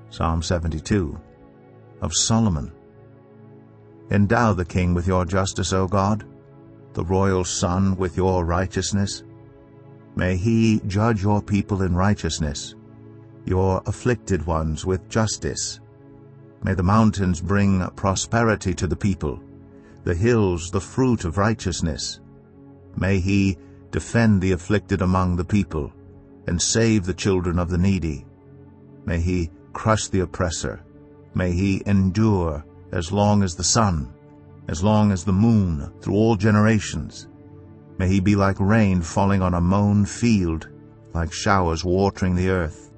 Psalm 72. Of Solomon. Endow the king with your justice, O God, the royal son with your righteousness. May he judge your people in righteousness, your afflicted ones with justice. May the mountains bring prosperity to the people, the hills the fruit of righteousness. May he defend the afflicted among the people, and save the children of the needy. May he crush the oppressor. May he endure as long as the sun, as long as the moon, through all generations. May he be like rain falling on a mown field, like showers watering the earth.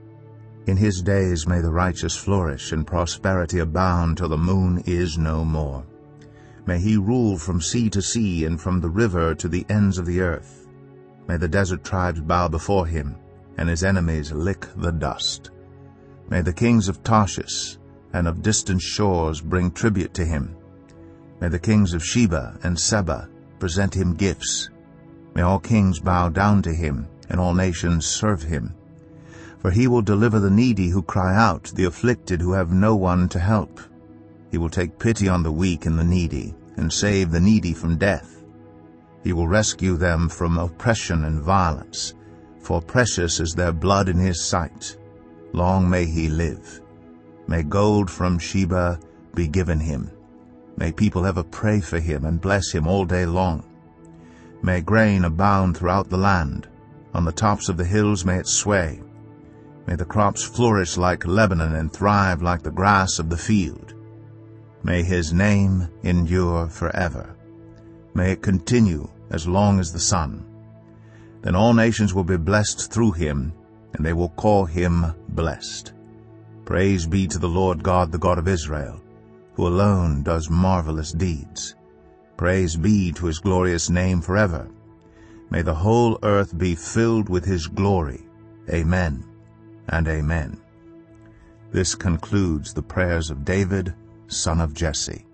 In his days may the righteous flourish, and prosperity abound till the moon is no more. May he rule from sea to sea, and from the river to the ends of the earth. May the desert tribes bow before him, and his enemies lick the dust. May the kings of Tarshish and of distant shores bring tribute to him. May the kings of Sheba and Seba present him gifts. May all kings bow down to him, and all nations serve him. For he will deliver the needy who cry out, the afflicted who have no one to help. He will take pity on the weak and the needy, and save the needy from death. He will rescue them from oppression and violence, for precious is their blood in his sight. Long may he live. May gold from Sheba be given him. May people ever pray for him and bless him all day long. May grain abound throughout the land. On the tops of the hills may it sway. May the crops flourish like Lebanon and thrive like the grass of the field. May his name endure forever. May it continue as long as the sun. Then all nations will be blessed through him, and they will call him blessed. Praise be to the Lord God, the God of Israel, who alone does marvelous deeds. Praise be to his glorious name forever. May the whole earth be filled with his glory. Amen and amen. This concludes the prayers of David, son of Jesse.